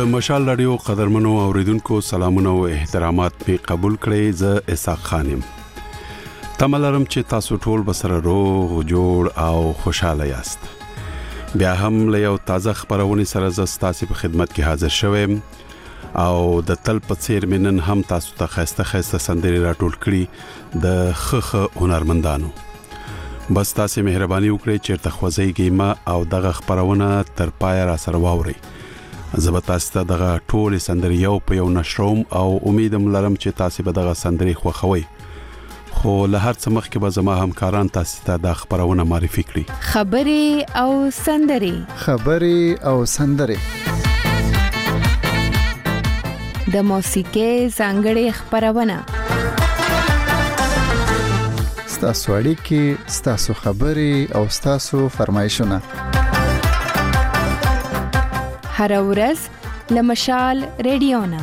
د مشال رادیو قدرمنو اوریدونکو سلامونه او احترامات می قبول کړئ. ز اسحاق خانم تملرم چې تاسو ټول بسره روغ جوړ او خوشاله یاست. بیا هم له یو تازه خبرونه سره ز تاسو په خدمت کې حاضر شوم او د تل په څیر منن هم تاسو ته خسته سندري راټول کړي د خخ هنرمندانو. بس تاسو مهرباني وکړئ چې تخوځيږئ ما او دغه خبرونه تر پای را سره واورئ. زبتاسته دغه ټول سندري یو په یو نشروم او امیدم لرم چې تاسو به دغه سندري خوښوي. خو له هر څه مخکې به زما همکاران تاسو ته د خبرونه معرفي کړي. خبري او سندري د موسیقي څنګه خبرونه ستاسو اړیکې، ستاسو خبري او ستاسو فرمایشونه هر ورځ لمشال رادیو نه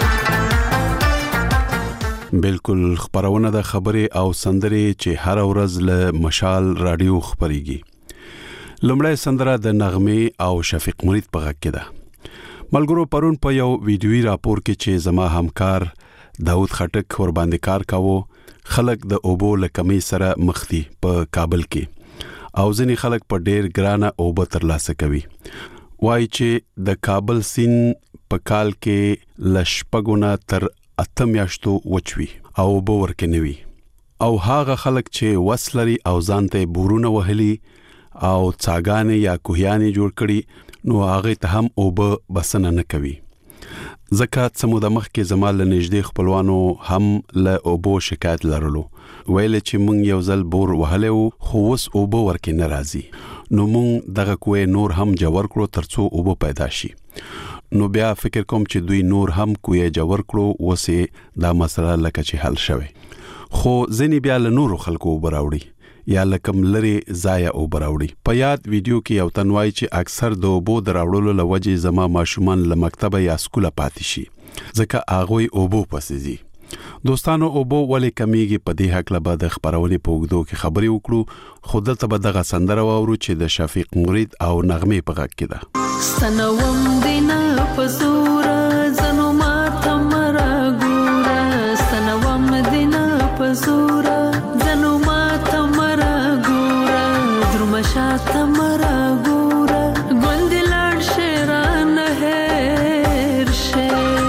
بالکل خبرونه د خبري او سندري چې هر ورځ له مشال رادیو خبريږي. لومړی سندره د نغمه او شفیق مرید په غږ کې ده. ملګرو پرون په یو ویډیوي راپور کې چې زما همکار داود خټک ور باندې کار کاوه، خلک د اوبو لکمې سره مخ دي په کابل کې او ځینې خلک په ډېر ګرانه اوبه ترلاسه کوي. وای چې د کابل سین په کال کې لشپګونه تر 8 میاشتو وچوي او اوبه ورکنوي او هاغه خلک چې وسلري او ځانته بورونه وهلي او څاګانې یا کوهیانې جوړ کړي نو هغه ته هم اوبه بسنه نه کوي. زکات سمو د مخ کې زمال نږدې خپلوانو هم له اوبو شکایت لرلو، ویل چې مونږ یو ځل بور وهلو خو وس اوبه ورکې ناراضي، نو مونږ دغه کوی نور هم جوړ کړو ترڅو اوبه پیدا شي. نو بیا فکر کوم چې دوی نور هم کوی جوړ کړو وسه دا مسله لکه چې حل شوه. خو ځنی بیا له نورو خلکو وبراوړي یا لکم لري ضایع وبراوړي. په یاد ویډیو کې یو تنوای چې اکثر د اوبو دراوړلو لوجې زما ماشومان له مکتبه یا سکوله پاتې شي ځکه هغه اوبو پسېږي. دوستانو اوبو ولې کمیږي په دې حق له بعد خبرونه په وګدو کې خبري وکړو. خود ته به دغه سندره واورو چې د شفیق مرید او نغمه په غږ کې ده. سنوم دینا پزورا زنو ماته مرا ګورا، سنوم دینا پزورا زنو ماته مرا ګورا، درمشاته مرا ګورا، ګوندلان شیران هر شه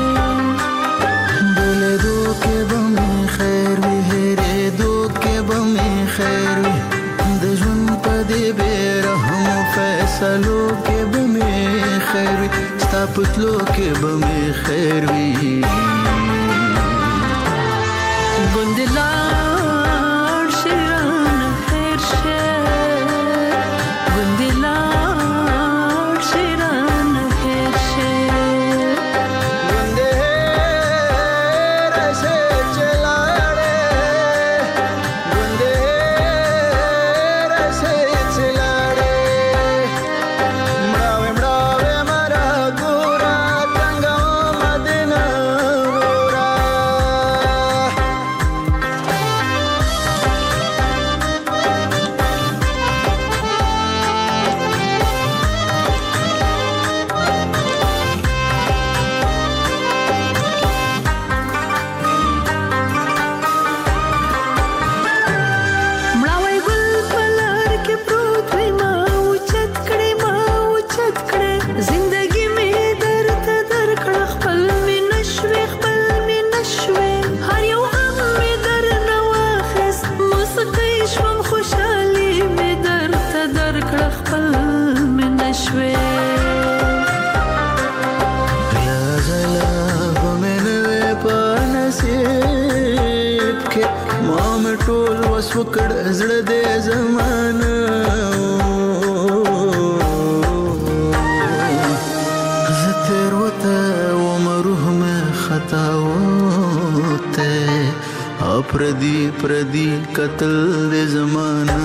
بوله دو کې بم خیر وی هره دو کې بم خیر وی د ژوند په دې بیرحم فیصلو کې بم خیر وی ستا پتلو کې بم خیر وی ګوندلان شیران هر شه ګوندلان شیران هر شه ګونده رسه چلاړې ګونده رسه چلاړې مړاوې مرا ګورا څنګه مدینه ګورا. مړاوی ګل پلار کې پروت وي، ما اوچت کړې زندگی می درته درکړه، خپل می نشوي هر یو غم می درنه واخیست، موسیقي شوم خوشحالي می درته درکړه، خپل می نشوي غلا ومنوي په نصیب کې ما مټول وسو کړ زړه دې زمانه زتر وته ومروه مې خطا وته پردي قتل دې زمانه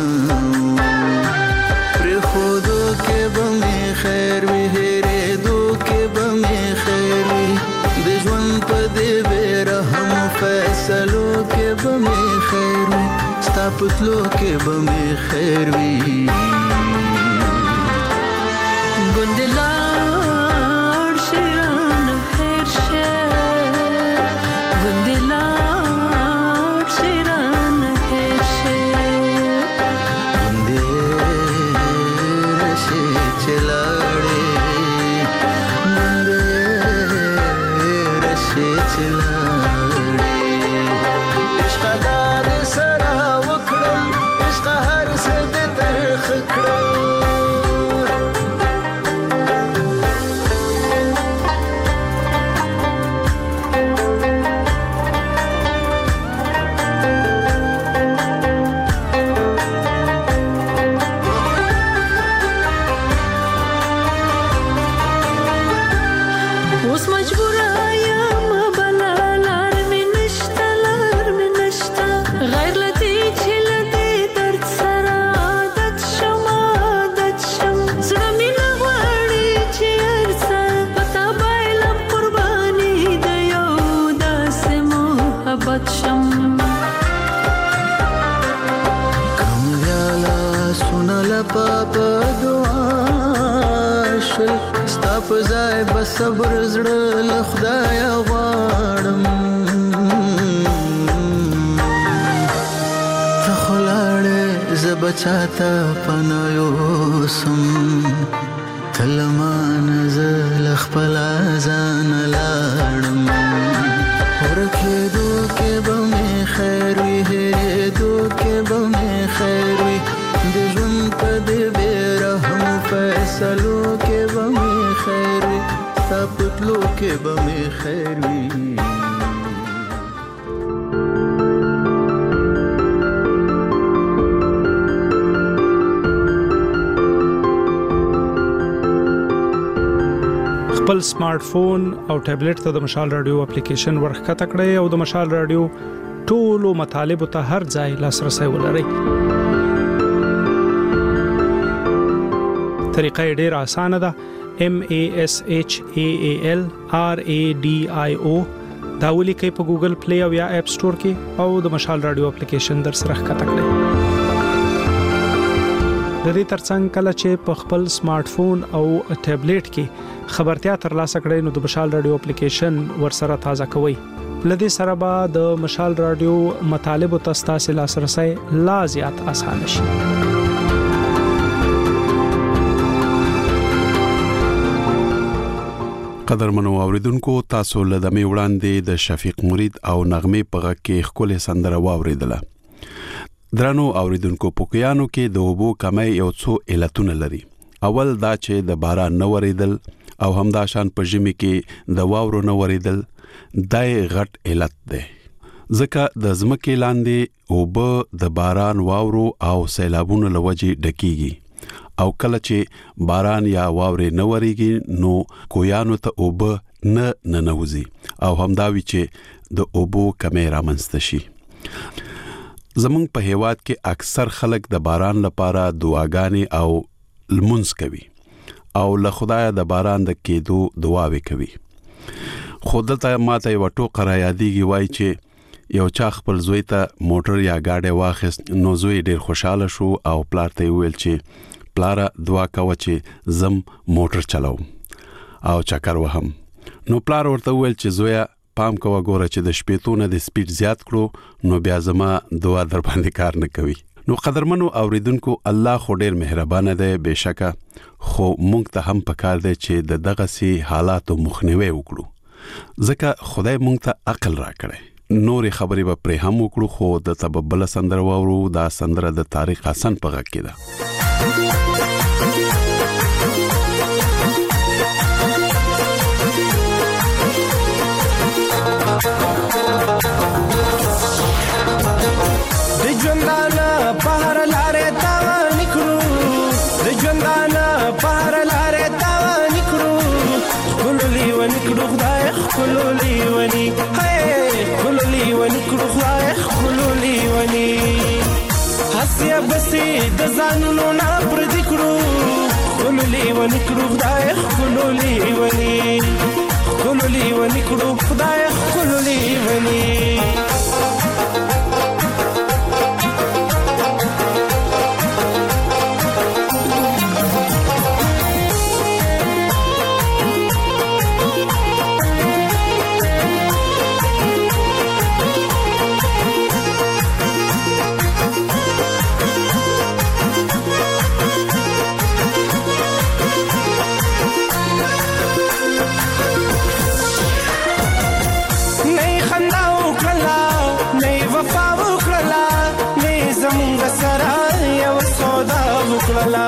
پر خودو کې بم خیر وی هره دو کې بم خیر وی د ژوند په دې بیرحم فیصلو کې بم خیر وی ستا پتلو کې بم خیر وی ګوندلان شیران شي چلاړې عشق دار سره وکړم عشق هر څه د ترخ کړم فزای بس صبر زړه له خدای غواړم ته خلاړې زبچاته پنایوسم تلمان زل خپل ځان لاړم ورکه دو کې به مې خیر وي دو کې به مې خیر وي د ژوند په دې بیرحم فیصلو کې به مې خیر وي ستا پتلو کې به مې خیر وي خپل سمارټ فون او ټابلیټ ته د مشال رادیو اپلیکیشن ورخکته کړئ او د مشال رادیو ټولو مطالبه ته هر ځای لاسرسي ولرئ. طریقه ډیره اسانه ده. MASHAALRADIO دا ولیکئ په ګوګل پلی او یا اپ سٹور کې او د مشال رادیو اپلیکیشن در سره ښکته کړئ. د دې ترڅنګ کله چې په خپل سمارټ فون او ټابلیټ کې خبرتیا ترلاسه کړئ نو د مشال رادیو اپلیکیشن ورسره تازه کوئ. لدې سره به د مشال رادیو مطالبه تاسو لاسرسي لا زیات آسان شي. قدرمنو اوریدونکو تاسو له دمه وړاندې د شفیق مرید او نغمه په غږ کې خپل سندره واوریدله. درنو اوریدونکو پوکیانو کې د اوبو کمی یو څو علتونه لري. اول دا چې د باران نه وریدل او همدا شان په ژمي کې د واورو نه وریدل دای غټ علت ده. ځکه د ځمکې لاندې اوبه د باران واورو او سیلابونو لوجې ډکیږي او کله چې باران یا واورې نه وریږي نو کویانو ته اوبه نه ننوځي او همداوی چې د اوبو کمی رامنځته شي. زمونږ په هیواد کې اکثر خلک د باران لپاره دعاګانې او لمونځ کوي او له خدای د باران د کېدو دعاوې کوي. خودته ماته یو ټوکه را یادېږي وای چې یو چا خپل زوی ته موټر یا گاډي واخیست نو زوی ډیر خوشاله شو او پلار ته ویل چې پلاره دعا کوه چې زم موټر چلاوم او چکر وهم. نو پلار ورته ویل چې زویا پام کوه ګوره چې د شپېتونه د سپیډ زیات کړو نو بیا زما دعا در باندې کار نه کوي. نو قدرمنو اوریدونکو الله خو ډیر مهربان دی بهشکه خو مونږ ته هم پکار دی چې د دغه سي حالاتو مخنیوي وکړو ځکه خدای مونږ ته عقل راکړي. نورې خبرې به پرې هم وکړو خو د تببل سندره واورو دا سندره د طارق حسن په غږ کې ده. د ژوندانه بهر لارې تا نکړو د ژوندانه بهر لارې تا نکړو خلولي ونکړو خدای خلولي ونی هي خلولي ونکړو خدای خلولي ونی حسیا بسې د ځانونو نه پر دکړو خلولي ونکړو خدای خلولي ونی خلولي ونکړو خدای خلولي ونی وکړلا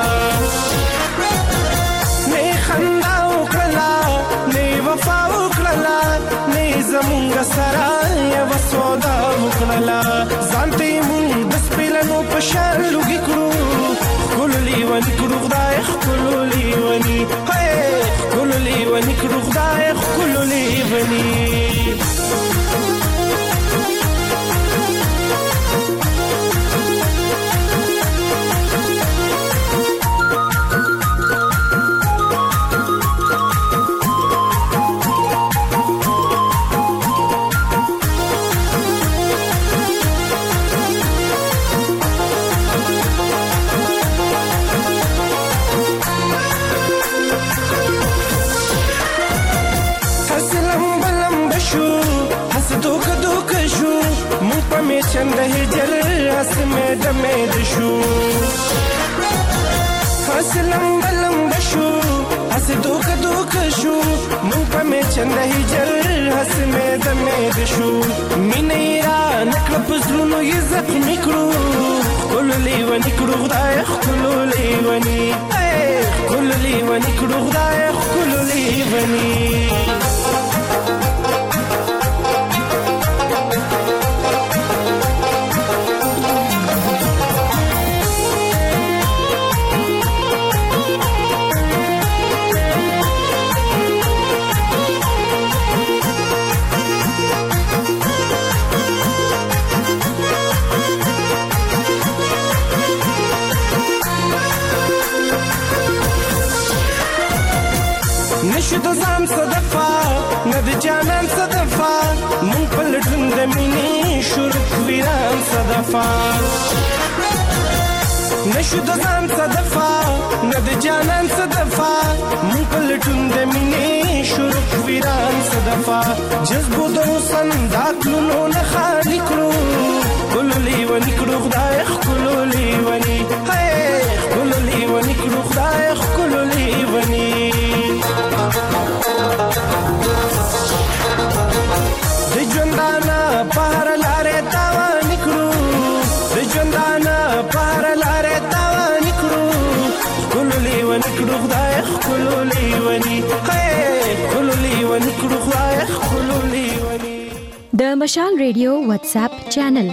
نه خندا وکړلا نه وفا وکړلا نه زمونږ سره یو سودا وکړلا ځانته مونږ د سپیلنو په شان لوګي کړو کوللی ونی کړو خدای کوللی ونی هي کوللی ونی کړو خدای کوللی ونی چند هجر اسمه دمه دشو فاصلم بلم بشو اس دوک دوک شو مون پمه چند هجر اسمه دمه دشو مینیرا نکړه پزلونو یې زخمی کړو کوللی ونی کړو خدای کوللی ونی کوللی ونی کړو خدای کوللی ونی نشو د ځان صدفا نه د جانان صدفا مون په لټون د مینې شورک ویران صدفا نشو د ځان صدفا نه د جانان صدفا مون په لټون د مینې شورک ویران صدفا جذبو د حسن داخلونو نه خالی کړو کوللی ونی کړو خدای کوللی ونی هي کوللی ونی کړو خدای کوللی ونی د ژوندانه بهر لارې تاوا نکړو د ژوندانه بهر لارې تاوا نکړو کوللی ونی کړو خدای کوللی ونی هي کوللی ونی کړو خدای کوللی ونی د مشال ریډیو واتس اپ چینل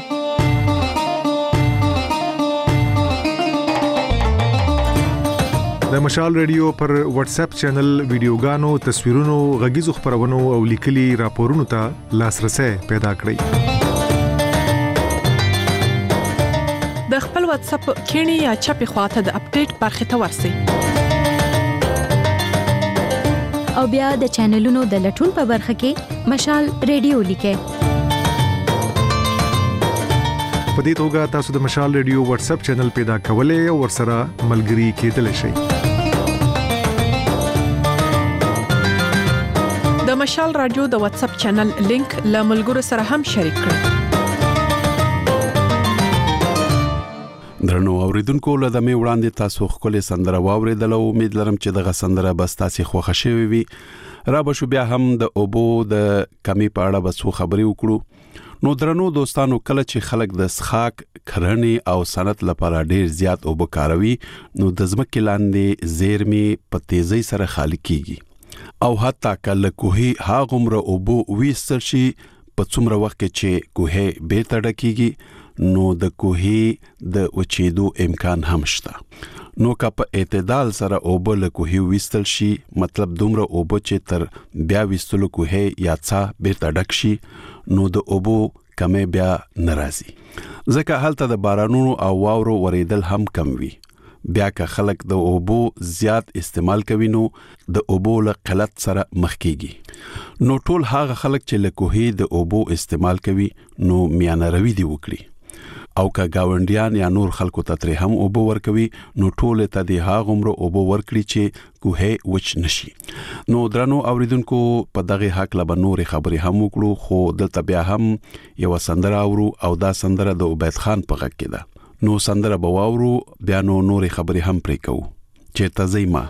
د مشال ریډیو پر واتس اپ چینل ویډیوګانو تصویرونو غږیزو خبرونو او لیکلي راپورونو ته لاسرسي پیدا کړئ د خپل واتس اپ کینی یا چپی خواته د اپډیټ برخه ته ورسئ او بیا د چینلونو د لټون په برخه کې مشال ریډیو لیکئ په دې توګه تاسو د مشال ریډیو واتس اپ چینل پیدا کولای او ورسره ملګري کېدلی شئ د مشال رادیو د واتس اپ چینل لینک له ملګرو سره هم شریک کړئ درنو اوریدونکو له دمه وړاندې تاسو خپل سندره واوریدل او امید لرم چې دغه سندره بس تاسو خوښ شوي وي را به شو بیا هم د اوبو د کمی په اړه بس خبرې وکړو نو درنو دوستانو کله چې خلک د سخاک کرنې او صنعت لپاره ډیر زیات اوبو کاروي نو د ځمکې لاندې زیرمې په تیزی سره خالي کیږي او حتی کله کوهي هاغمره اوبو ویستل شي په څومره وخت کې چې کوهي بیرته ډکیږي نو د کوهي د وچېدو امکان هم شته نو که په اعتدال سره اوبو له کوهي ویستل شي مطلب دومره اوبو چې تر بیا ویستلو کوهي یا څا بیرته ډک شي نو د اوبو کمې بیا ناراضي ځکه حالت د بارانونو او واورو وریدل هم کم وي بیا که خلک د اوبو زیات استعمال کوي نو د اوبو له قلت سره مخ کیږي نو ټول هغه خلک چې له کوهي د اوبو استعمال کوي نو میانه روي دی وکړي او که گاونډیان یا نور خلکو ته ترې هم اوبو ورکوي نو ټول ته د هاغمره اوبو ورکړي چې کوهي وچ نشي نو درنو اوریدونکو په دغه حق له نور خبرې هم وکړو خو دلته بیا هم یو سندره اورو او دا سندره د عبید خان په غږ کې ده نو سندره بواورو بیا نو نور خبرې هم پرې کوو چې تزیما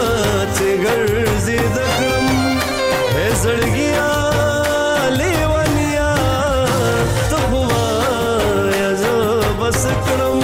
چې ګرځي د کړم اے زړګیا لیونیا ته هوا یا زه بس کړم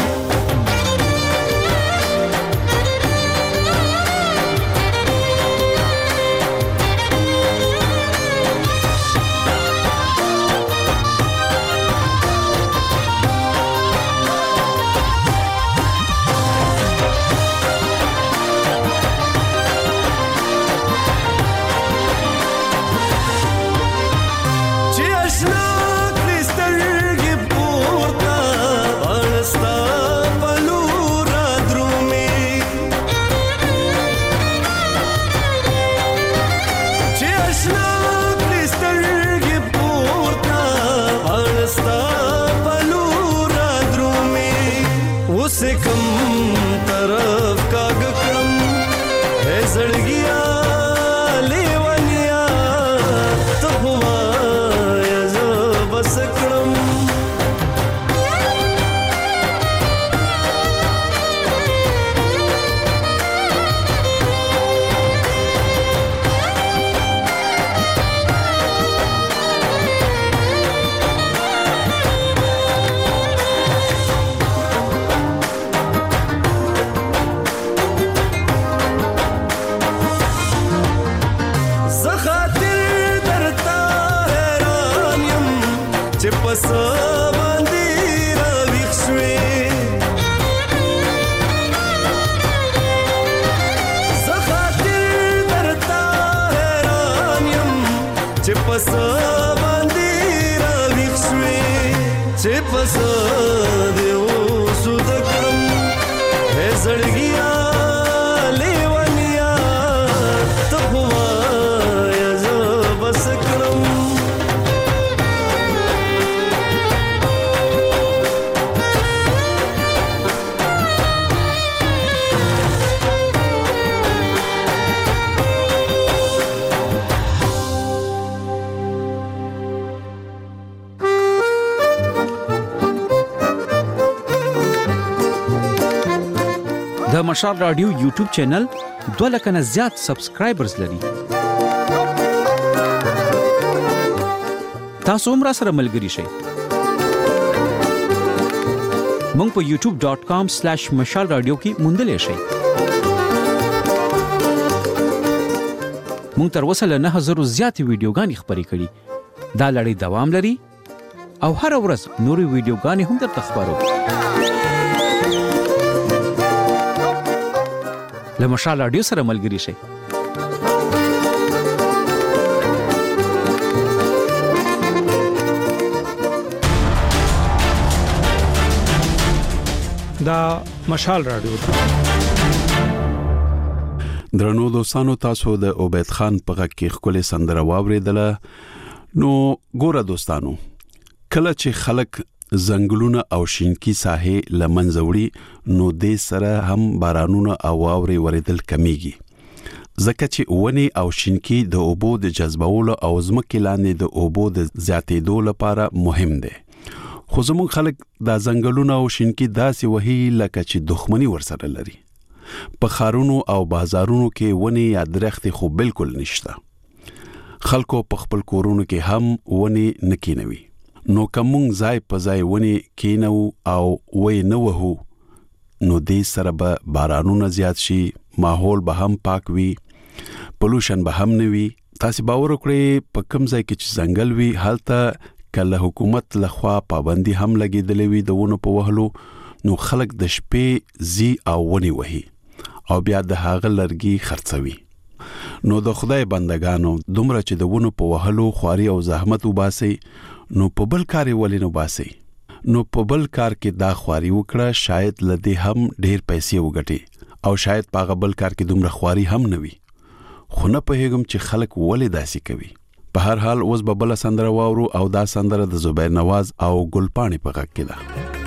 د مشال رادیو یوټیوب چینل 2 لک نه زیات سبسکرایبرز لري. تاسو هم را سره ملګري شئ. مونږ په youtube.com/mashalradio کې موندلې شئ. مونږ تر اوسه له 9000 زیات ویډیوګانې خپرې کړې. دا لړۍ دوام لري او هر ورځ نورې ویډیوګانې هم درته خبرو. له مشال رادیو سره ملګري شئ. دا مشال رادیو درنو دوستانو تاسو د عبید خان په غږ کې خپل سندره واوریدله. نو ګوره دوستانو کله چې خلک زنګلونه او شینکی ساحې لمنځوړي نو د سره هم بارانونه او واوري وریدل کمیږي ځکه چې ونی او شینکی د اوبو د جذبولو او ځمکې لاندې د اوبو د زیاتېدو لپاره مهم دي. خو زموږ خلک دا زنګلونه او شینکی داسې وهي لکه چې دښمنی ورسره لري. په خارونو او بازارونو کې ونی یا درخت خو بالکل نشته. خلکو په خپل کورونو کې هم ونی نکینوي. نو کوم ځای په ځای ونی کینو او وې نه وهو نو دې سره به بارانونه زیات شي، ماحول به هم پاک وي، پولوشن به هم نه وي. تاسو باور وکړئ په کوم ځای کې چې ځنګل وي هلته کله حکومت لخوا پابندي هم لګیدلې وي د ونو په وهلو نو خلک د شپې زی او ونی وهي او بیا د هغه لرګي خرڅوي. نو د خدای بندگانو دومره چې د ونو په وهلو خواري او زحمت وباسي نو په بل کار ولې نو باسي. نو په بل کار کې دا خواري وکړه شاید لدی هم ډیر پیسې وګټي او شاید په بل کار کې دومره خواري هم نه وي. خو نه پهېږم چې خلک ولې داسي کوي. په هر حال اوس به بل سندره واورو او دا سندره د زبیر نواز او ګلپاڼي په غږ کې ده.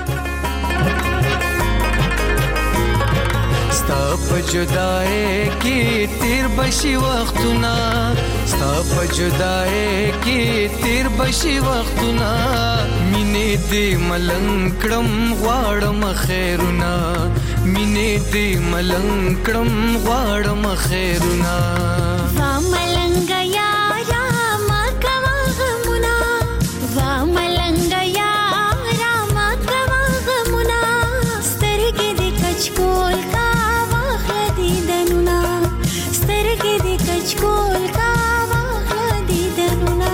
ستا په جدای کې تیر بشي وختونه، ستا په جدای کې تیر بشي وختونه، مینې دې ملنګ کړم غواړم خیرونه، مینې دې ملنګ کړم غواړم خیرونه وا ملنګ یارا ما کوا غمونه وا ملنګ یارا ما کوا غمونه سترګې دې کچکول کا واخله دیدنونه سترګې دې کچکول کا واخله دیدنونه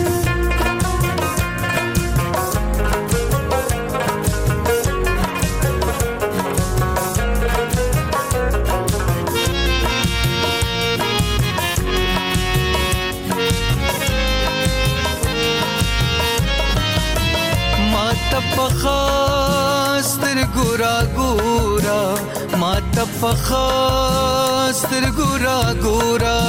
پخاستر ګورا ګورا ما ته پخاستر ګورا ګورا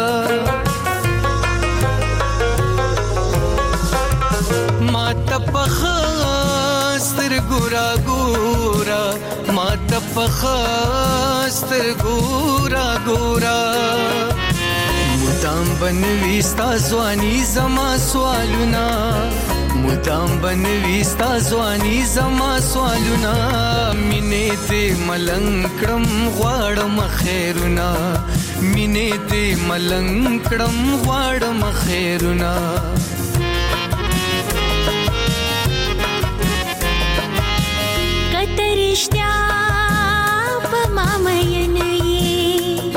ما ته پخاستر ګورا ګورا ما ته پخاستر ګورا ګورا مدام بنوي ستا ځواني زما سوالونه مدام بنوي ستا ځواني زما سوالونه مینې دې ملنګ کړم غواړم خیرونه مینې دې ملنګ کړم غواړم خیرونه کته رښتیا په ما مین یې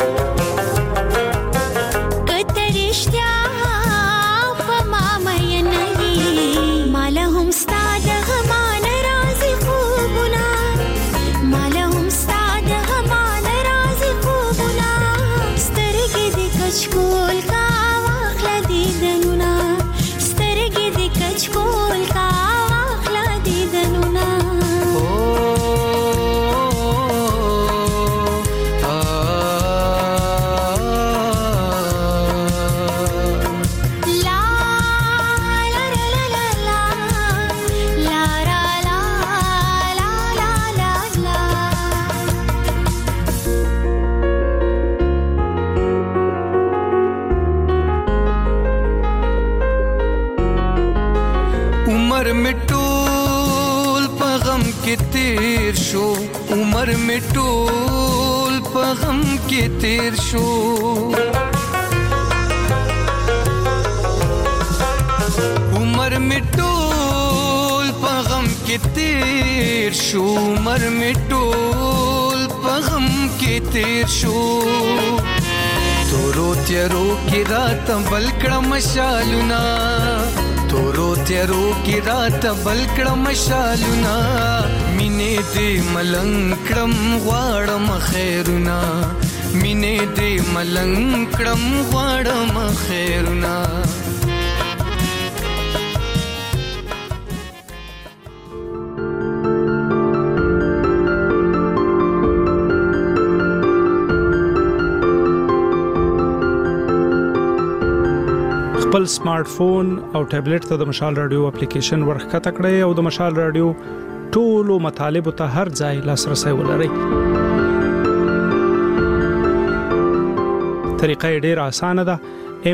کته رښتیا په ما مین یې مال هم ستا د غمان رازي خوبونه مال هم ستا د غمان رازي خوبونه سترګې دې کچکول کا واخله دیدنونه سترګې دې کچکول کا واخله دیدنونه عمر میں ټول په غم کې تیر شو عمر میں ټول په غم کې تیر شو عمر میں ټول په غم کې تیر شو تورو تیارو کې رات بل کړه مشالونه تورو تیارو کی رات بل کړم شالونه مینې دې ملنګ کړم غواړم خیرونه مینې دې ملنګ کړم غواړم خیرونه خپل سمارټ فون او ټابلیټ ته د مشال رادیو اپلیکیشن ورخته کړئ او د مشال رادیو ټولو مطالب ته هر ځای لاسرسي ولرئ. طریقه ډېره اسانه ده.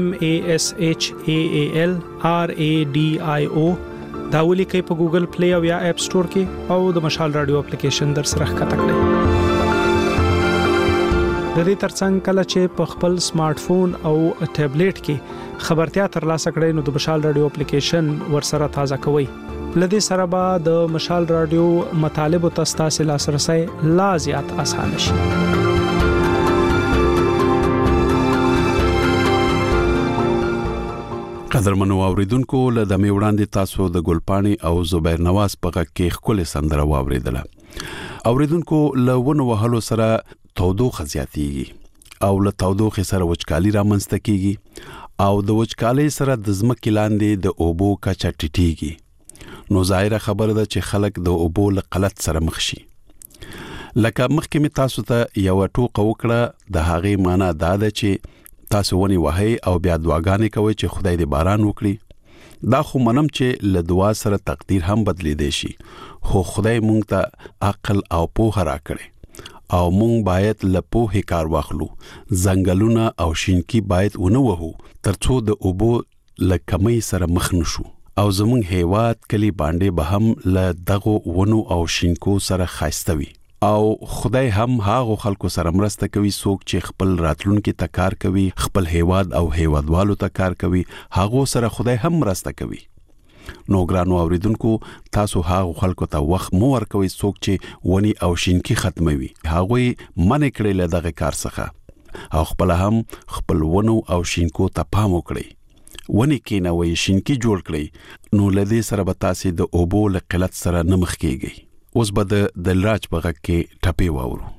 MASHAALRADIO دا ولیکئ په ګوګل پلی او یا اپ سٹور کې او د مشال رادیو اپلیکیشن در سره ښکته کړئ. د دې ترڅنګ کله چې په خپل سمارټ فون او ټابلیټ کې خبرتیا ترلاسه کړئ نو د مشال رادیو اپلیکیشن ورسره تازه کوئ. لدې سره به د مشال رادیو مطالب او تاسو لاسرسي لا زیات آسان شي. قدرمنو اوریدونکو له دمه وړاندې تاسو د ګلپانی او زبیر نواز په غږ کې خپل سندره واوریدله. اوریدونکو له ونو وهلو سره تودوخه زیاتیږي او له تودوخه سره وچکالي رامنځته کیږي او د وچکالي سره د ځمکې لاندې د اوبو کچه ټیټیږي. نو ظاهره خبره ده چې خلک د اوبو له قلت سره مخ شي. لکه مخکې می تاسو ته یو ټوکه وکړه د هغې معنی دا ده چې تاسو ونی وهي او بیا دعاګانې کوئ چې خدای دې باران وکړي. دا خو منم چې له دعا سره تقدیر هم بدلیدي شي، خو خدای مونږ ته عقل او پوهه راکړي او مونږ باید له پوهې کار واخلو. ځنګلونه او شینکی باید ونه وهو ترڅو د اوبو له کمی سره مخ نشو او زمونږ هیواد کلی باندې به هم له دغو ونو او شینکو سره خاصته وي. او خدای هم هغه خلکو سره مرسته کوي څوک چې خپل راتلونکي ته کار کوي، خپل هیواد او هیوادوالو ته کار کوي، هغه سره خدای هم مرسته کوي. نو ګرانو اوریدونکو، تاسو هغه خلکو ته وخت مو ورکوي څوک چې ونی او شینکی ختموي، هغه منې کړي له دغه کار څخه، او خپل هم خپل ونو او شینکو ته پام وکړي. ونی کینوي، شینکی جوړ کړي، نو لدې سره به تاسو د اوبو له قلت سره نه مخ کیږئ. اوس به د دلراج په غږ کې ټپې واورو.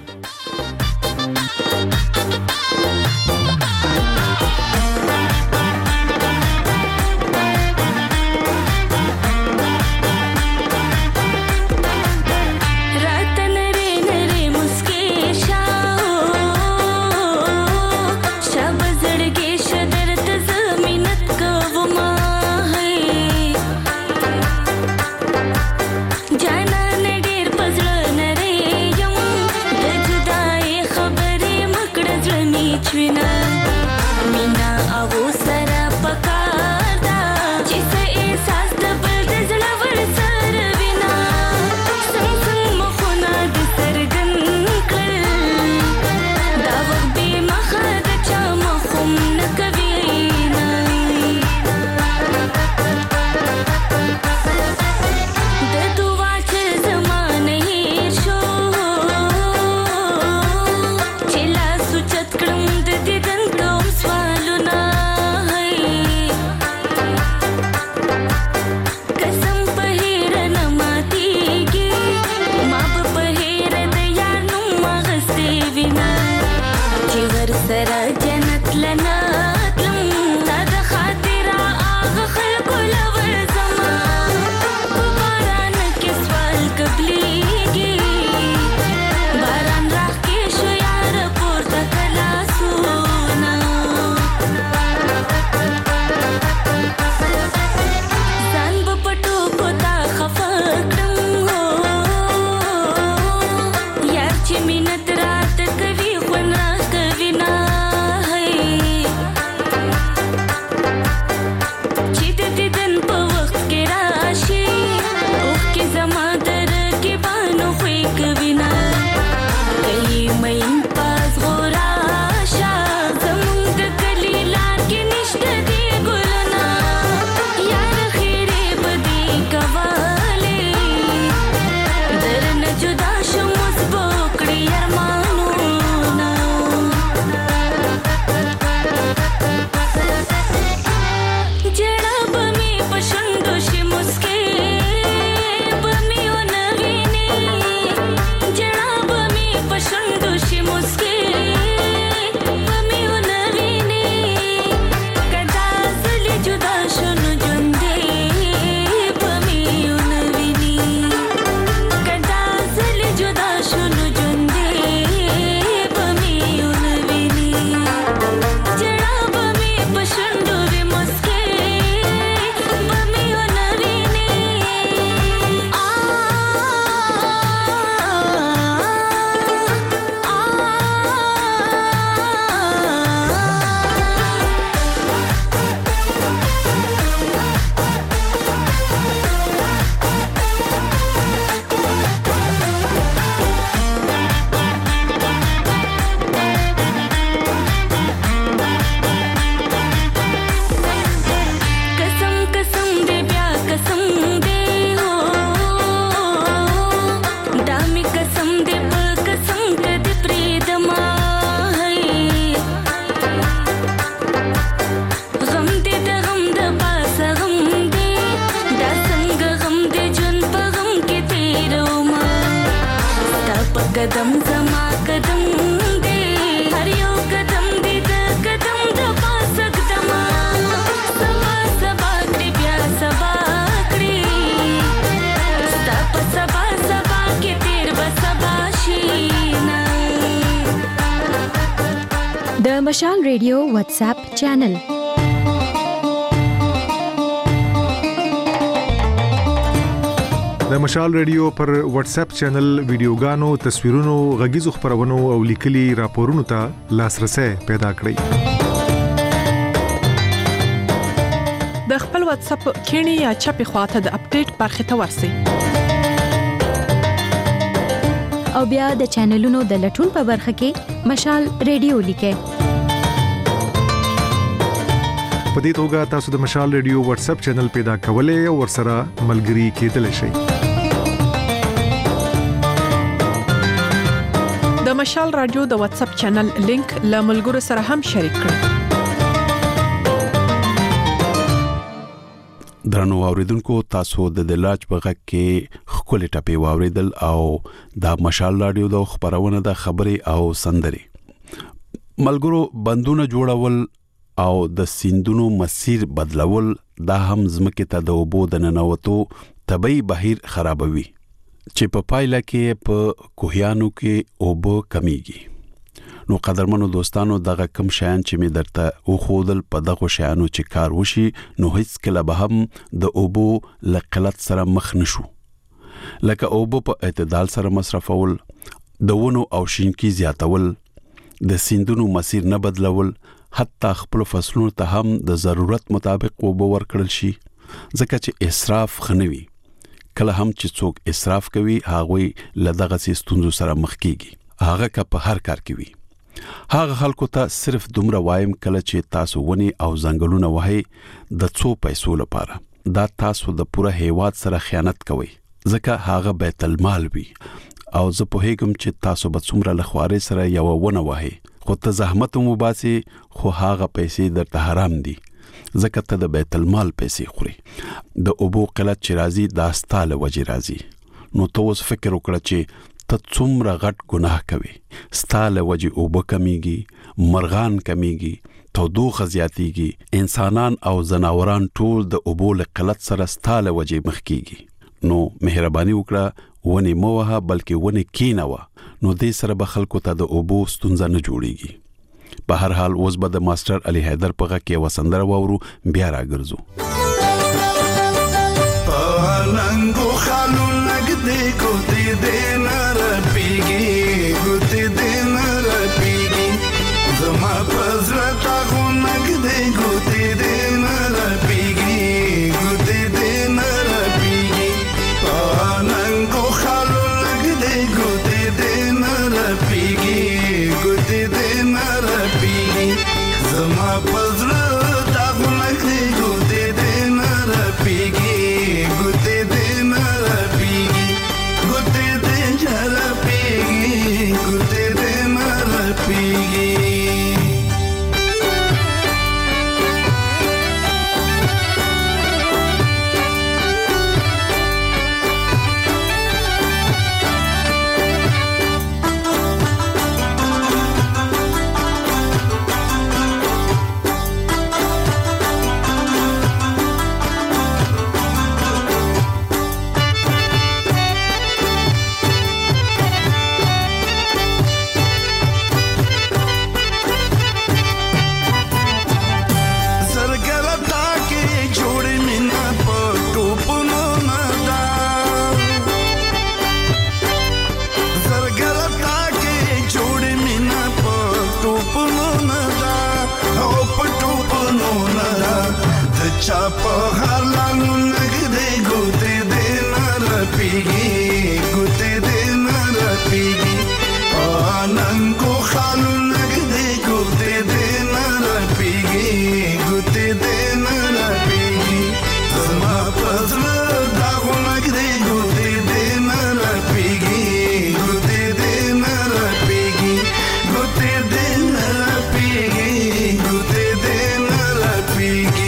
कदम जमा कदम दे हर यो कदम दे कदम दबा सकदमा सबा सबा कृपया सबा कड़ी सब सबा सबा के तेर बसबा शीना द मशाल रेडियो व्हाट्सएप चैनल د مشال ریډیو پر واتس اپ چینل ویډیوګانو تصویرونو غږیزو خبرونو او لیکلي راپورونو ته لاسرسي پیدا کړئ د خپل واتس اپ کینی یا چپی خواته د اپډیټ برخه ته ورسی او بیا د چینلونو د لټون په برخه کې مشال ریډیو لیکه. په دې توګه تاسو د مشال ریډیو واتس اپ چینل پیدا کولای او ورسره ملګري کېدلی شئ. د مشال رادیو د واتس اپ چینل لینک له ملګرو سره هم شریک کړئ. درنو اوریدونکو تاسو د دلاج په غږ کې خولې ټپې واوریدل او د مشال رادیو د خبرونه د خبري او سندري ملګرو بندونه جوړول او د سیندونو مسیر بدلول دا هم زمکه ته د اوبو د ننوتو طبي بهیر خرابوي چې په پایله کې په کوهیانو کې اوبو کمیږي. نو قدرمنو دوستانو دغه کم شیان چې می درته او خودل په دغه شیانو چې کار وشي نو هیڅ کله به هم د اوبو لقلت سره مخ نشو. لکه اوبو په اعتدال سره مصرفول، د ونو او شینکی زیاتول، د سیندونو مسیر نه بدلول، حتی خپل فصلونو ته هم د ضرورت مطابق اوبو ورکړل شي ځکه چې اسراف خنوي. کله هم چې څوک اسراف کوي هغه لدغه ستونزو سره مخ کیږي، هغه که په هر کار کې وي. هغه خلکو ته صرف دومره وایم کله چې تاسو ونی او ځنګلونه وهي د څو پیسو لپاره، دا تاسو د پوره هیواد سره خیانت کوي ځکه هغه بیت المال وي. او زه په هیګم چې تاسو به څومره لخواري سره یو ونه وهي خو ته زحمت مو باسي خو هغه پیسې درته حرام دي ځکه ته د بیت المال پیسې خوري. د اوبو قلت چې راځي دا ستاله وجه راځي. نو ته اوس فکر وکړه چې ته څومره غټ ګناه کوي. ستاله وجه اوبه کمیږي، مرغان کمیږي، تودوخه زیاتیږي، انسانان او زناوران ټول د اوبو له قلت سره ستاله وجه مخ کیږي. نو مهرباني وکړه ونی مو وها بلکې ونی کینوه. نو دې سره به خلکو ته د اوبو ستونزه نه جوړیږي. په هر حال اوس به د ماستر علي حیدر په غږ کې وسندره وورو بیا راګرځو. پالنګو خالو نګدې ګوتې دې نرپیږي، ګوتې دې نرپیږي، زما پزړه تا غو نګدې ګوتې دې نرپیږي، ګوتې دې نرپیږي. پالنګو خالو نګدې ګوتې دې نرپیږي، ګوتې دې نرپیږي، زما پزړه تا غو نګدې ګوتې دې نرپیږي. چاپ هر لانو نګدې ګوتې دې نرپیږي، ګوتې دې نرپیږي. پالنګو خالو نګدې ګوتې دې نرپیږي، ګوتې دې نرپیږي، زما پزړه دا غو نګدې ګوتې دې نرپیږي، ګوتې دې نرپیږي، ګوتې دې نرپیږي، ګوتې دې نرپیږي.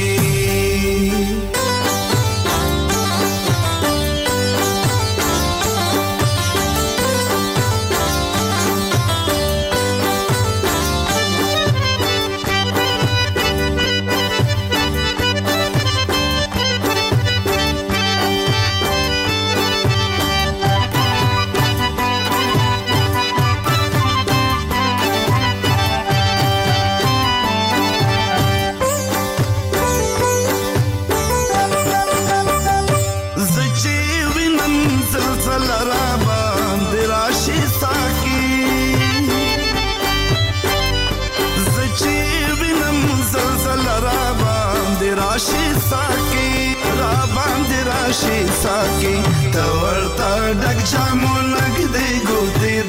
साकी तवरता डक जामो लग दे गोते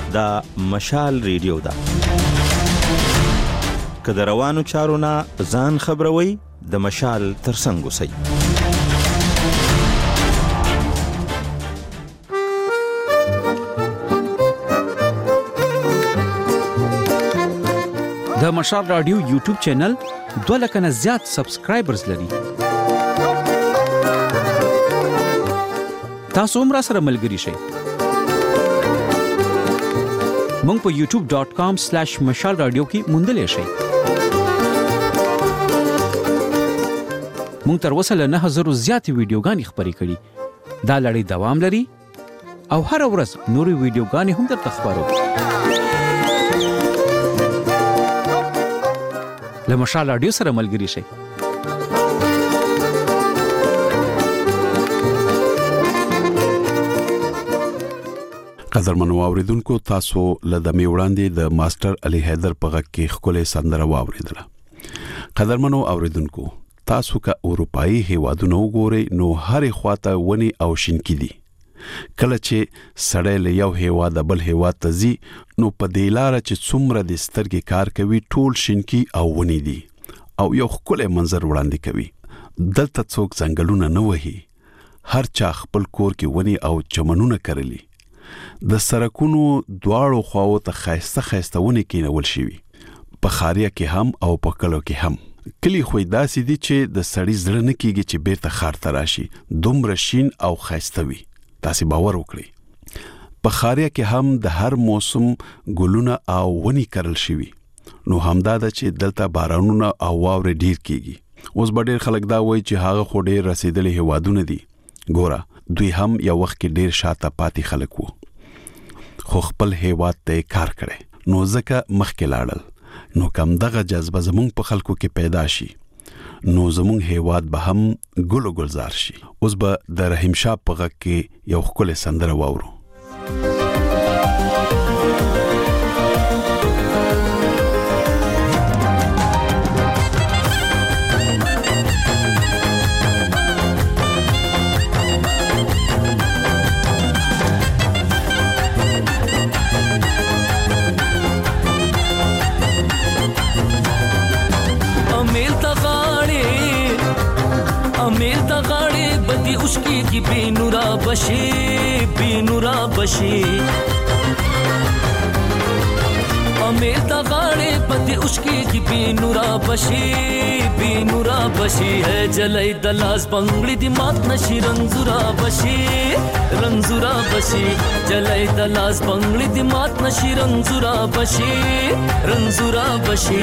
دا مشال ریډیو ده. که د روانو چارو نه ځان خبروي د مشال ترڅنګ اوسئ. د مشال رادیو یوټیوب چینل 2 لک نه زیات سبسکرایبرز لري. تاسو هم راسره ملګري شئ. مونږ په youtube.com/mashalradio کې موندلی شئ. مونږ تر اوسه له 9000 زیاتې ویډیوګانې خپرې کړي. دا لړۍ دوام لري او هر ورځ نورې ویډیوګانې هم درته خپرو. له مشال رادیو سره ملګري شئ. قدرمنو اوریدونکو، تاسو له دمه وړاندې د ماستر علي حیدر په غږ کې خپل سندره واوریدله. قدرمنو اوریدونکو، تاسو که اروپאי هیوادونه وګورئ نو هرې خواته ونی او شینکی دي. کله چې سړی له یو هیواد بل هیواد ته ځي نو په دې لاره چې څومره د سترګې کار کوي ټول شینکی او ونی دي او یو ښکلی منظر وړاندې کوي. دلته څوک ځنګلونه نه وهي، هر چا خپل کور کې ونی او چمنونه کرلي. د سرکونو دواړو خواو ته خایسته ونې کېنول شوي، په ښاریه کې هم او په کلو کې هم. کلی خو داسې دي چې د سړي زړه نه کېږي چې بیرته ښار ته راشي، دومره شین او ښایسته وي. تاسې باور وکړئ. په ښاریه کې هم د هر موسم ګلونه او ونې کرل شوي. نو همدا ده چې دلته بارانونه او واورې ډیر کېږي. اوس به ډیر خلک دا وایي چې هغه خو ډیر رسیدلي هیوادونه دي. ګوره، دوی هم یو وخت کې ډیر شاته پاتې خلک وو، خو خپل هیواد ته کار کړي نو ځکه مخکې لاړل. نو کم دغه جذبه زمونږ په خلکو کې پیدا شي نو زمونږ هیواد به هم ګل گلزار شي. اوس به د رحیم شاه په غږ کې یو ښکلی سندره واورو. उसकी की बेनुरा बशी अमेता गाड़े पति उसकी की बेनुरा बशी है जलाई दलास बंगड़ी दिमाग नशी रंजुरा बशी जलाई दलास बंगड़ी दिमाग नशी रंजुरा बशी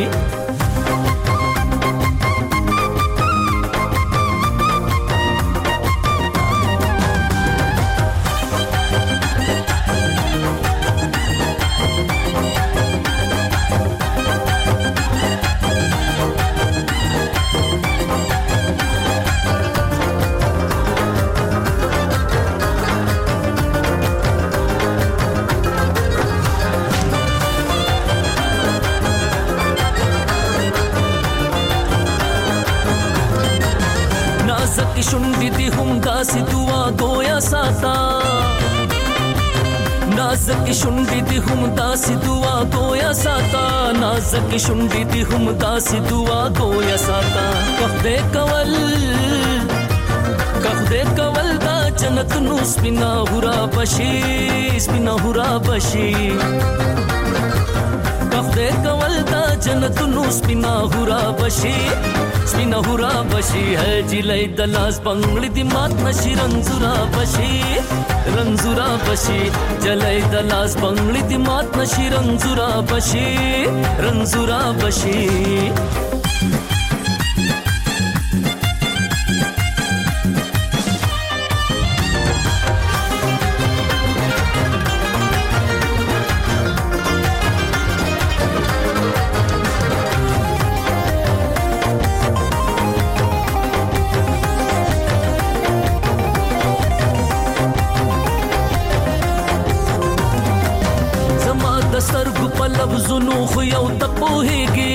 शुंडी हम दासी दुआ गोया साता नाज़क शुंडी हम दासी दुआ गोया साता नाज़क शुंडी हम दासी दुआ गोया साता कखदे कवल दा जन्नत नु स्पिना हुरा बशी कखदे कवल दा जन्नत नु स्पिना हुरा बशी है जिलाई दलास बंगड़ी दिमाग नशी रंजुरा बशी जलाई दलास बंगड़ी दिमाग नशी रंजुरा बशी लफ्ज़ुनु खुयौ तपोहेगी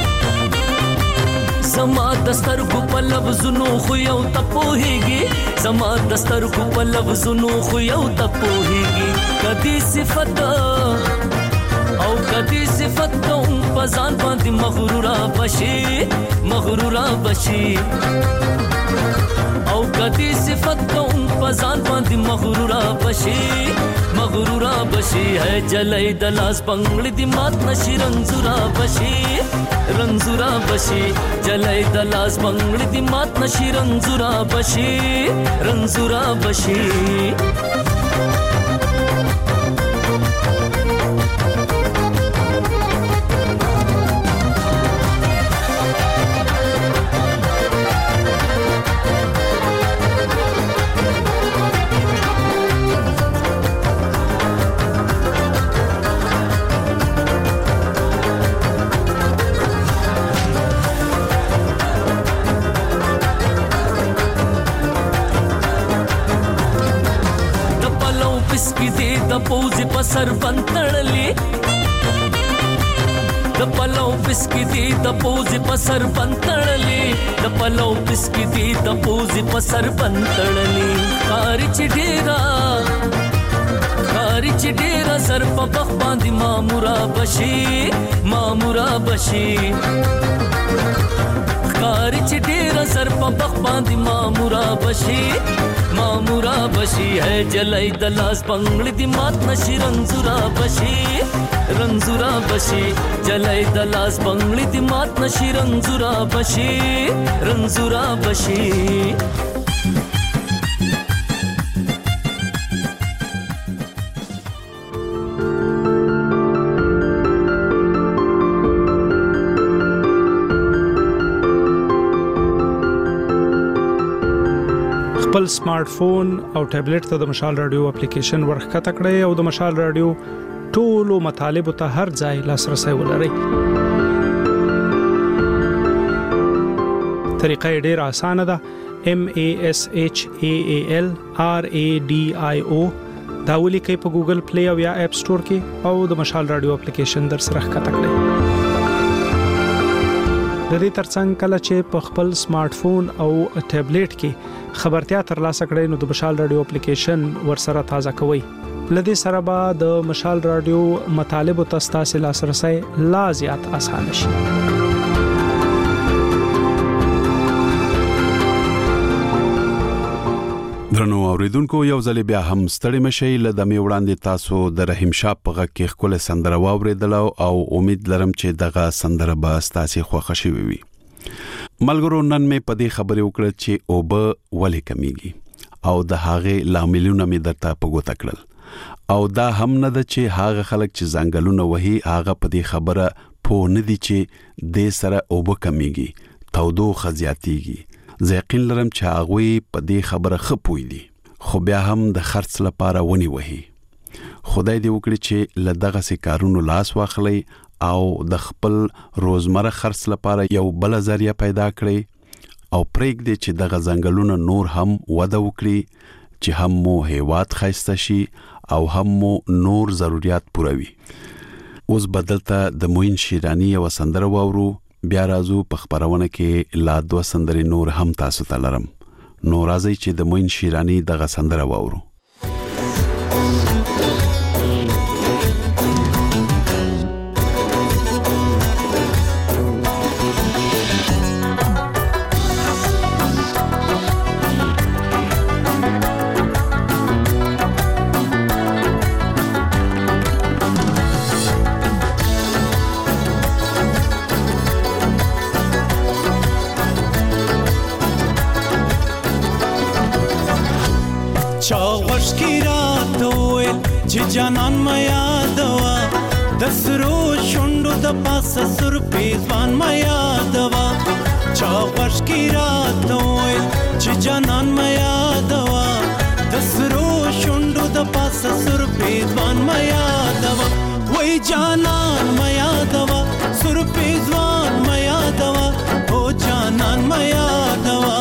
समा दस्तर को लफ्ज़ुनु खुयौ तपोहेगी समा दस्तर को लफ्ज़ुनु खुयौ तपोहेगी کدي صفت او کدي صفت کوم پزان باندې مغرورا بشي او کدي صفت کوم پزان باندې مغرورا بشي ہے جلای دلاس بنگړې دی مات نشي رنزورا بشي جلای دلاس بنگړې دی مات نشي رنزورا بشي پوزي پسر بنتړلې د پلو بسکی دی د پوزي پسر بنتړلې د پلو بسکی دی د پوزي پسر بنتړلې کاری چې ډیرا سر په بخ باندې مامورا بشي کاری چې ډیرا سر په بخ باندې مامورا بشي ہے جلای دلاس بنگړې دی مات نشي رنزورا بشي جلای دلاس بنگړې دی مات نشي رنزورا بشي خپل سمارټ فون او ټابلیټ ته د مشال رادیو اپلیکیشن ورخکته کړئ او د مشال رادیو ټولو مطالبه ته هر ځای لاسرسي ولرئ. طریقه ډیره اسانه ده. MASHAALRADIO دا ولیکئ په ګوګل پلی او یا اپ سٹور کې او د مشال رادیو اپلیکیشن در سره ښکته کړئ. د دې ترڅنګ کله چې په خپل سمارټ فون او ټابلیټ کې خبرتیا ترلاسه کړئ نو د مشال رادیو اپلیکیشن ورسره تازه کوئ. لدې سره به د مشال رادیو مطالبه تاسو لاسرسي لا زیات آسان شي. درنو اوریدونکو یو ځل بیا هم ستړي مشي لدمه وړاندې تاسو د رحیم شاه په غږ کې خپل سندره واوریدل او امید لرم چې دغه سندره به تاسو خوښ شي وي. ملګرو نن مې په دې خبرې وکړه چې اوبه ولې کمیږي او د هغه لاملونه مې درته په ګوته کړل او دا هم نه ده چې هغه خلک چې ځنګلونه وهي هغه په دې خبره پوه نه دي چې د سره اوبه کمیږي تودوخه زیاتیږي. زه یقین لرم چې هغه په دې خبره خپوي دي خو بیا هم د خرڅ لپاره ونی وهي. خدای دې وکړي چې لدغه سي کارونو لاس واخلي او د خپل روزمره خرڅ لپاره یو بل ذریعہ پیدا کړي او پرېږدي چې دغه ځنګلونه نور هم وده وکړي چې هم مو هیواد خاصه شي او هم مو نور ضرورت پوروي. اوس بدلته د موین شیرانی او سندره واورو بیا راځو په خبرونه کې لا دوه سندري نور هم تاسو ته لرم. نو راځي چې د موین شیرانی دغه سندره واورو. جانان میا دوا دسرو شوندو د پاس سر پیزوان میا دوا چا خوش کی رات وای چې جانان میا دوا دسرو شوندو د پاس سر پیزوان میا دوا وای جانان میا دوا سر پیزوان میا دوا او جانان میا دوا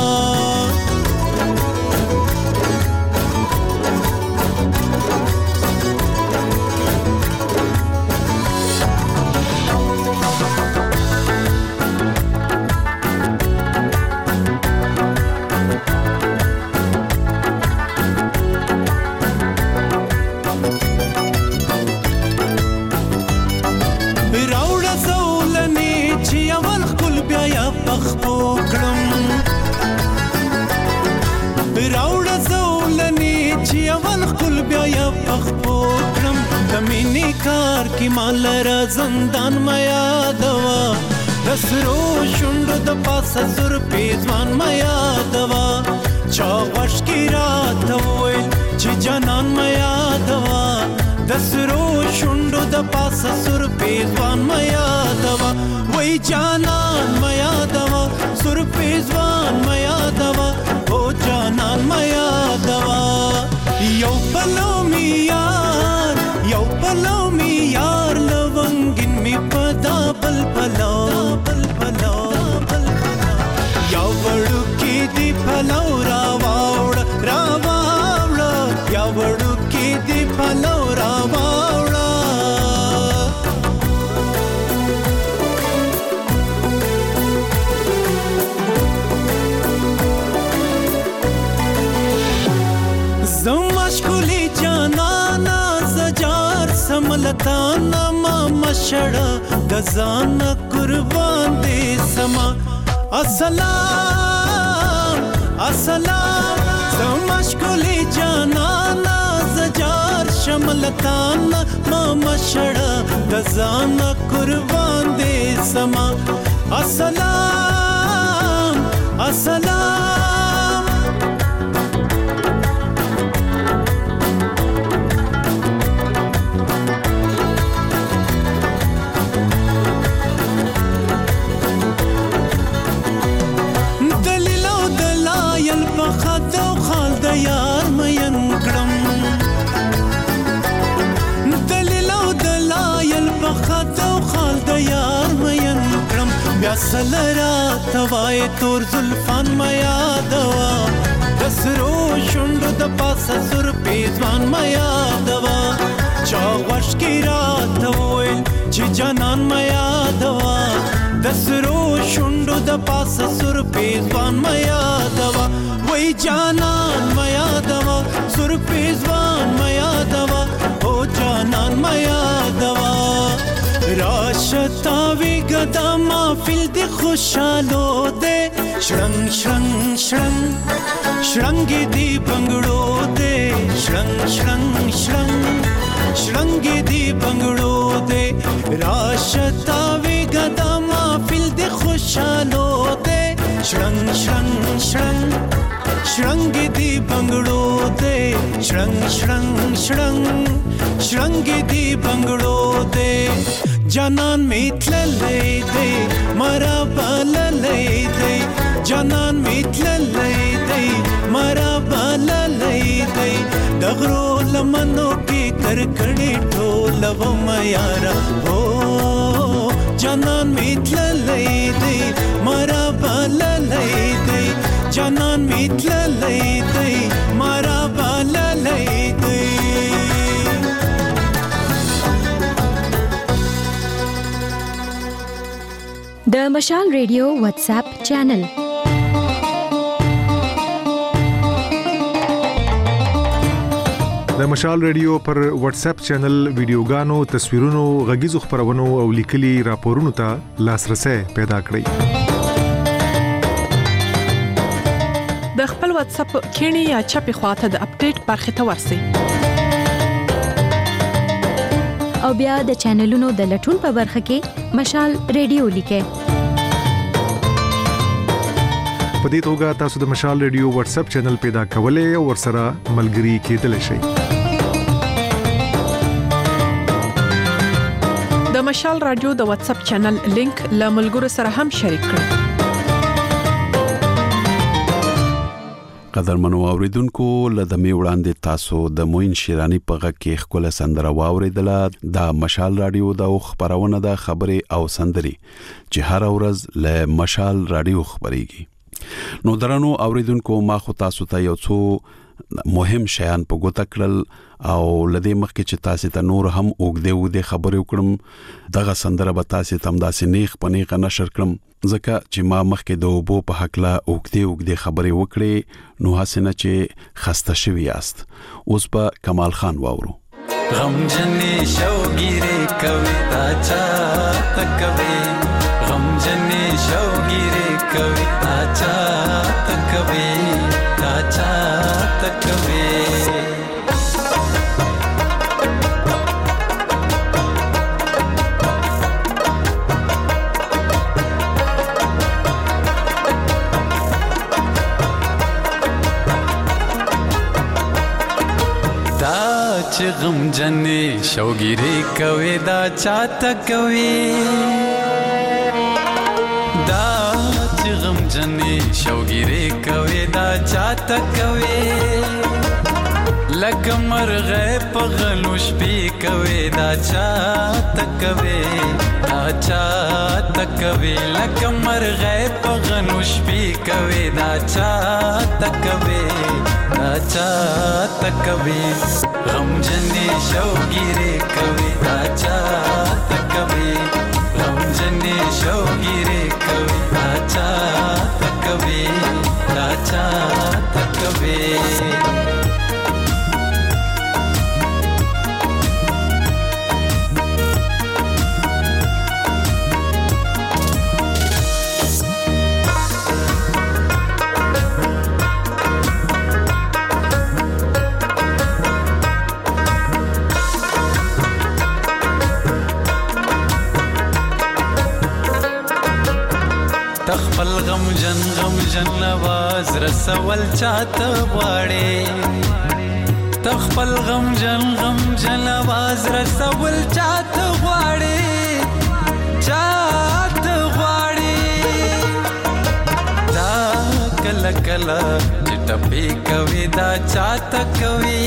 کار کې مال را زندان میا دوا دسرو شوند د پاسه سر پیزوان میا دوا چا غش کی رات وې چې جانان میا دوا دسرو شوند د پاسه سر پیزوان میا دوا وې جانان میا دوا سر پیزوان میا دوا او جانان میا دوا یو پلو می یار لونګین می پدا بل پلو یا وړو کې دی پلو را واوړ یا وړو کې دی پلو را واوړ زمشکلی جانانا زجار سملتانا ما مشړه د ځان قربان دې سما السلام زمشکلی جانانا زجار شملتانا ما مشړه د ځان قربان دې سما السلام یار مین کړم دلیل او دلایل په خاطر خال د یار مین کړم بیا سلرا توای تور زلفان میا دوا دسرو شوند د پاسه سر پیزوان میا دوا چا غش کی رات وې چې جانان میا دوا دسرو شوند د پاسه سر پیزوان میا دوا وې جانان میا دوا سر پیزوان میا دوا او جانان میا دوا راشتا وی گدا محفل دی خوشالو دے شرنگ شرنگ شرنگ شرنگ دی بنگڑو دے شرنگ شرنگ شرنگ شرنگ دی بنگڑو دے راشتا وی گدا محفل دی خوشالو دے شرنگ شرنگ شرنگ شرنگ دی بنگڑو دے شرنگ شرنگ شرنگ شرنگ دی بنگڑو دے جانان میتل لے دے مرا بال لے دے جانان میتل لے دے مرا بال لے دے دغرو لمنو کی کرکڑی ٹھول و میارا ہو جانان میتل لے دے مرا بال لے دے جانان میتل لے دے مرا بال لے دے د مشال ریډیو واتس اپ چینل د مشال ریډیو پر واتس اپ چینل ویډیوګانو تصویرونو غږیزو خبرونو او لیکلي راپورونو ته لاسرسي پیدا کړئ د خپل واتس اپ کینی یا چپی خواته د اپډیټ برخه ته ورسئ او بیا د چینلونو د لټون په برخه کې مشال ریډیو لیکه په دې توګه تاسو د مشال ریډیو واتس اپ چینل پیدا کولای او ورسره ملګري کېدلی شئ د مشال رادیو د واتس اپ چینل لینک له ملګرو سره هم شریک کړئ قدرمنو اوریدونکو لدمه وړاندې تاسو د موین شیرانی په غږ کې خپل سندره واوریدله د مشال رادیو د خبرونه د خبري او سندري چې هر ورځ له مشال رادیو خبريږي نو درنو اوریدونکو ما خو تاسو ته یو څو مهم شیان په ګوته کړل او لدې مخکې چې تاسو ته نور هم اوګدې خبرې وکړم دغه سندره به تاسو ته همداسې نیخ پنیخه نشر کړم ځکه چې ما مخکې د وبو په حق لا اوګدې خبرې وکړې نو حسنه چې خسته شوی یاست اوس په کمال خان واورو غم جنې شوګيره کوي تا چا تکوي غم جنې شوګيره کوي تا چا تکوي تا چا تکوي چې غم جنې شوګيري کوي دا چاته کوي دا چې غم جنې شوګيري کوي دا چاته کوي لکه مرغه په غلو شپې کوي دا چاته کوي دا چاته کوي لکه مرغه په غلو شپې کوي دا چاته کوي دا چاته کوي غم جنې شوګيري کوي دا چاته کوي غم جنې شوګيري کوي دا چاته کوي دا چاته کوي تخپل غم جن आवाज رسول چاته غواړي تخپل غم جن आवाज رسول چاته غواړي چاته غواړي دا کله کله چټپی کوي دا چاته کوي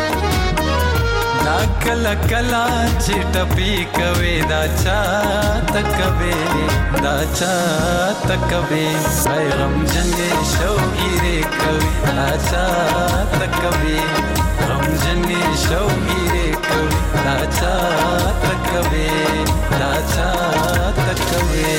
دا کلا کلا چټپی کوي دا چاته کوي دا چاته کويای غم جنې شوګيري کوي دا چاته کوي غم جنې شوګيري کوي دا چاته کوي دا چاته کوي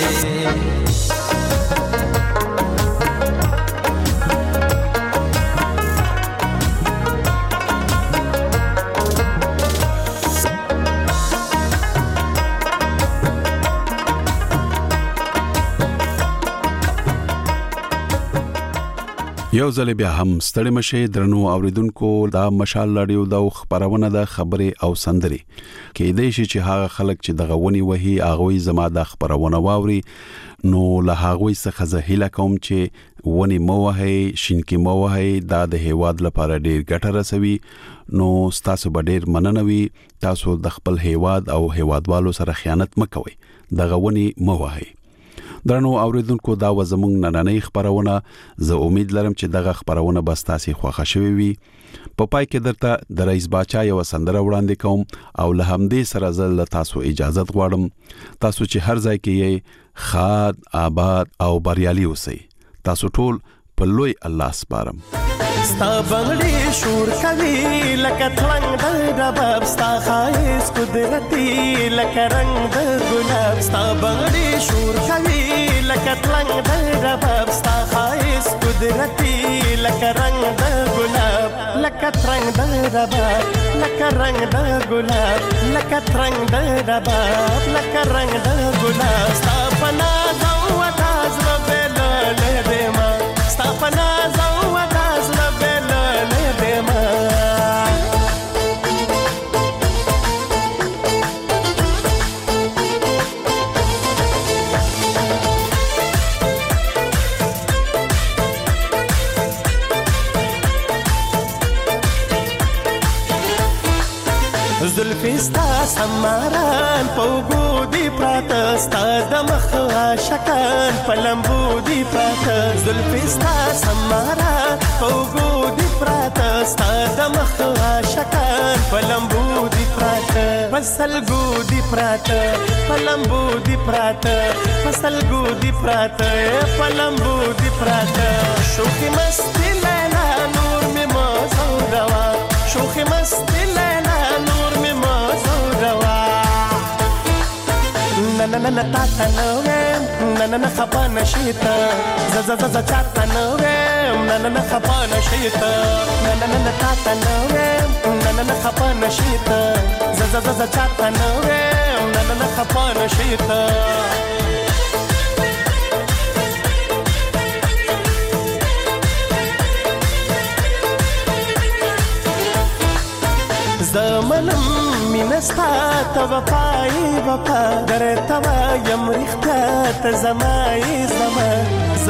یو ځل بیا هم ستړي مشه درنو اوریدونکو دا مشال رادیو د خبرونه د خبره او سندري کې د شي چې هغه خلک چې د غونی وهي اغوي زما د خبرونه واوري نو له هغه څخه زه هیله کوم چې ونی موهي شینکی موهي دا د هیواد لپاره ډیر ګټه رسوي نو تاسو به ډیر مننوي تاسو د خپل هیواد او هیوادوالو سره خیانت مکوئ د غونی موهي درنو اوریدونکو دا وزمون نننې خبرونه زه امید لرم چې دغه خبرونه بس تاسو خوښه شوي وي په پای کې درته د رئیس باچا یو سندره وړاندې کوم او له همدې سره زه تاسو اجازه غواړم تاسو چې هر ځای کې یې خاد آباد او بریالي اوسئ تاسو ټول په لوی الله سپارم ستا بغړې شور کوي لکه تلنګ د رباب ستا خایس قدرتي لکه رنگ د ګلاب ستا بغړې شور کوي لکه تلنګ د رباب ستا خایس قدرتي لکه رنگ د ګلاب لکه ترنګ د رباب لکه رنگ د ګلاب لکه ترنګ د رباب لکه رنگ د ګلاب ستا پنا زو تاز ربل له دما ستا پنا زو زلفی ستا سماران پوگو دی پراتا ستا دمخ عاشقان پلمبو دی پراتا زلفی ستا سماران پوگو دی پراتا ستا دمخ عاشقان پلمبو دی پراتا پسلگو دی پراتا پلمبو دی پراتا پسلگو دی پراتا پلمبو دی پراتا شوخی مستی لیلا نور می موزو روا شوخی مستی لیلا نور می موزو روا نننن تاتا نویم نننن خبا نشیتا زززز چاتا نویم نننن خبا نشیتا نننن تاتا نویم نننن خبا نشیتا زززز چاتا نویم نننن خبا نشیتا زمنم مینستا تا وفای وفا در توا یم ریختا تا زمای زمان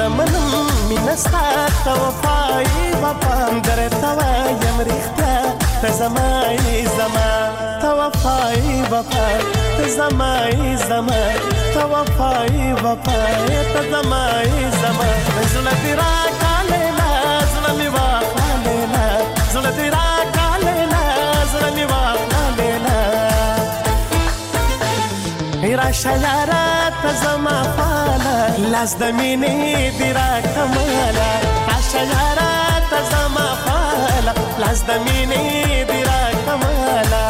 زمنم مینستا تا وفای وفا در توا یم ریختا تزمای زما توفای وفای تزمای زما توفای وفای تزمای زما زلفی را کالینا زلمی واخالینا زلفی را کالینا زلمی واخالینا راشه یارا تزما فالا لاس د مینې دی را کمالا راشه یارا تزما فالا لاس د مینې دی را کمالا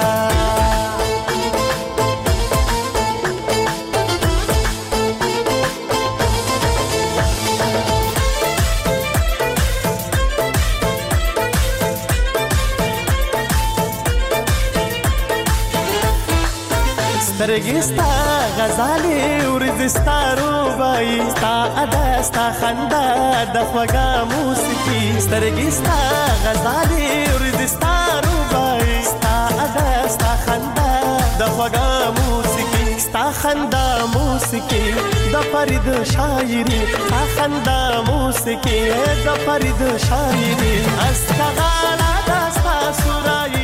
سترګې ستا غزالې ورځې ستا روبایي ستا ادا ستا خندا د خوږه موسیقي سترګې ستا غزالې ورځې ستا روبایي ستا ادا ستا خندا د خوږه موسیقي ستا خندا موسیقي د فرید شاعري ستا خندا موسیقي د فرید شاعري استغاړه د ستا سورای